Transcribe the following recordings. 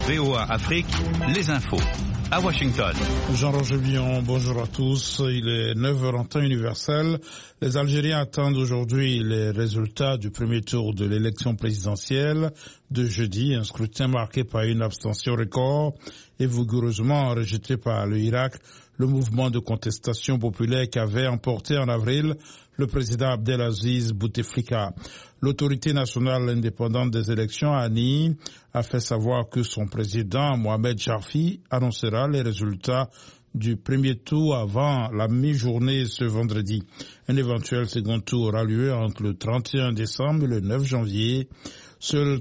VOA Afrique, les infos. À Washington. Jean-Roger Billon, bonjour à tous. Il est 9h en temps universel. Les Algériens attendent aujourd'hui les résultats du premier tour de l'élection présidentielle de jeudi. Un scrutin marqué par une abstention record et vigoureusement rejeté par le Irak, le mouvement de contestation populaire qu'avait emporté en avril le président Abdelaziz Bouteflika. L'autorité nationale indépendante des élections, ANI, a fait savoir que son président, Mohamed Charfi, annoncera les résultats du premier tour avant la mi-journée ce vendredi. Un éventuel second tour aura lieu entre le 31 décembre et le 9 janvier. Seuls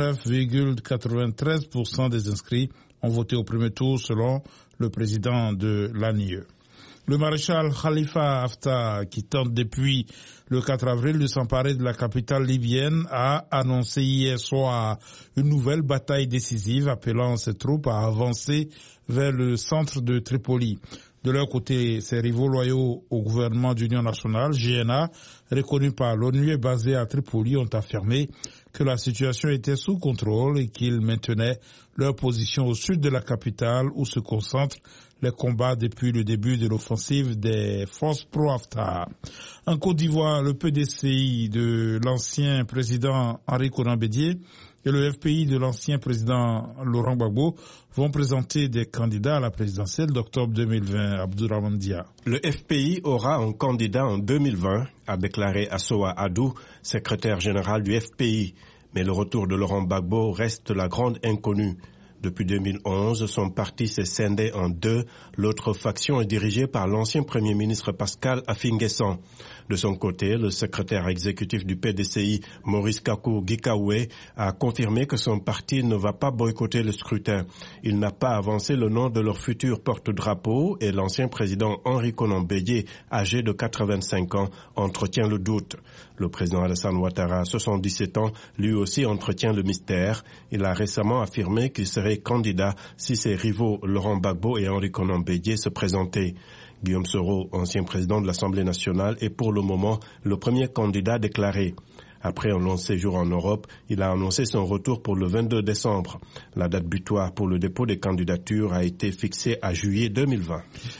39,93% des inscrits ont voté au premier tour selon le président de l'ANIE. Le maréchal Khalifa Haftar, qui tente depuis le 4 avril de s'emparer de la capitale libyenne, a annoncé hier soir une nouvelle bataille décisive appelant ses troupes à avancer vers le centre de Tripoli. De leur côté, ses rivaux loyaux au gouvernement d'union nationale, GNA, reconnu par l'ONU et basé à Tripoli, ont affirmé que la situation était sous contrôle et qu'ils maintenaient leur position au sud de la capitale où se concentrent les combats depuis le début de l'offensive des forces pro-Haftar. En Côte d'Ivoire, le PDCI de l'ancien président Henri Konan Bédié et le FPI de l'ancien président Laurent Gbagbo vont présenter des candidats à la présidentielle d'octobre 2020. Abdourahmane Dia. Le FPI aura un candidat en 2020, a déclaré Assoa Adou, secrétaire général du FPI. Mais le retour de Laurent Gbagbo reste la grande inconnue. Depuis 2011, son parti s'est scindé en deux. L'autre faction est dirigée par l'ancien Premier ministre Pascal Affi-N'Guessan. De son côté, le secrétaire exécutif du PDCI, Maurice Kakou-Gikaoué, a confirmé que son parti ne va pas boycotter le scrutin. Il n'a pas avancé le nom de leur futur porte-drapeau et l'ancien président Henri Konan Bédié, âgé de 85 ans, entretient le doute. Le président Alassane Ouattara, 77 ans, lui aussi entretient le mystère. Il a récemment affirmé qu'il serait candidat si ses rivaux Laurent Gbagbo et Henri Konan Bédié se présentaient. Guillaume Soro, ancien président de l'Assemblée nationale, est pour le moment le premier candidat déclaré. Après un long séjour en Europe, il a annoncé son retour pour le 22 décembre. La date butoir pour le dépôt des candidatures a été fixée à juillet 2020.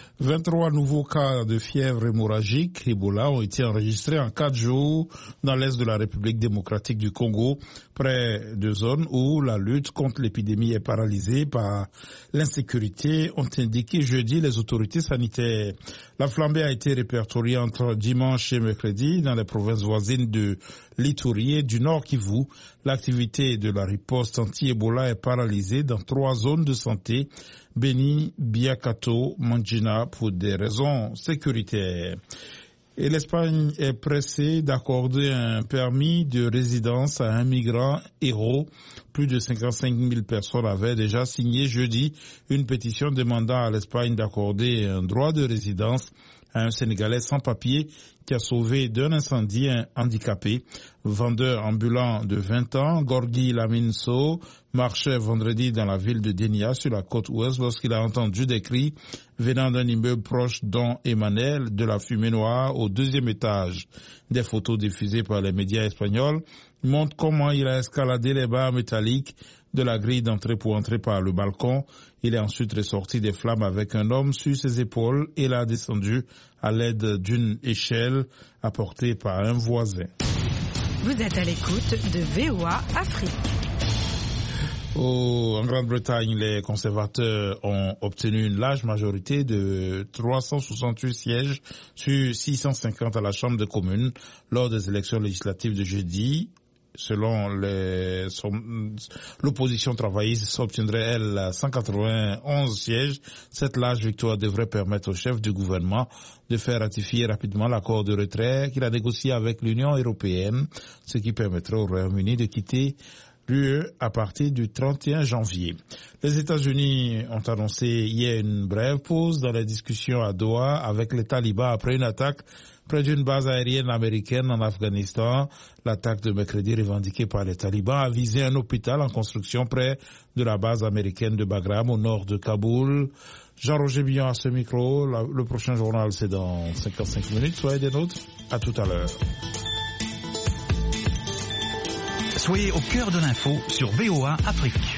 23 nouveaux cas de fièvre hémorragique Ebola ont été enregistrés en 4 jours dans l'est de la République démocratique du Congo, près de zones où la lutte contre l'épidémie est paralysée par l'insécurité, ont indiqué jeudi les autorités sanitaires. La flambée a été répertoriée entre dimanche et mercredi dans les provinces voisines de l'Ituri et du Nord Kivu. L'activité de la riposte anti-Ebola est paralysée dans 3 zones de santé, Beni, Biakato, Mandjina, pour des raisons sécuritaires. Et l'Espagne est pressée d'accorder un permis de résidence à un migrant héros. Plus de 55 000 personnes avaient déjà signé jeudi une pétition demandant à l'Espagne d'accorder un droit de résidence à un Sénégalais sans papier qui a sauvé d'un incendie un handicapé. Vendeur ambulant de 20 ans, Gorgui Laminso marchait vendredi dans la ville de Dénia sur la côte ouest lorsqu'il a entendu des cris venant d'un immeuble proche dont émanait de la fumée noire au 2e étage. Des photos diffusées par les médias espagnols montrent comment il a escaladé les barres métalliques de la grille d'entrée pour entrer par le balcon. Il est ensuite ressorti des flammes avec un homme sur ses épaules et l'a descendu à l'aide d'une échelle apportée par un voisin. Vous êtes à l'écoute de VOA Afrique. En Grande-Bretagne, les conservateurs ont obtenu une large majorité de 368 sièges sur 650 à la Chambre des communes lors des élections législatives de jeudi. Selon l'opposition travailliste, obtiendrait, elle, 191 sièges. Cette large victoire devrait permettre au chef du gouvernement de faire ratifier rapidement l'accord de retrait qu'il a négocié avec l'Union européenne, ce qui permettrait au Royaume-Uni de quitter l'UE à partir du 31 janvier. Les États-Unis ont annoncé hier une brève pause dans les discussions à Doha avec les talibans après une attaque près d'une base aérienne américaine en Afghanistan. L'attaque de mercredi revendiquée par les talibans a visé un hôpital en construction près de la base américaine de Bagram au nord de Kaboul. Jean-Roger Billon à ce micro. Le prochain journal, c'est dans 55 minutes. Soyez des nôtres. À tout à l'heure. Soyez au cœur de l'info sur VOA Afrique.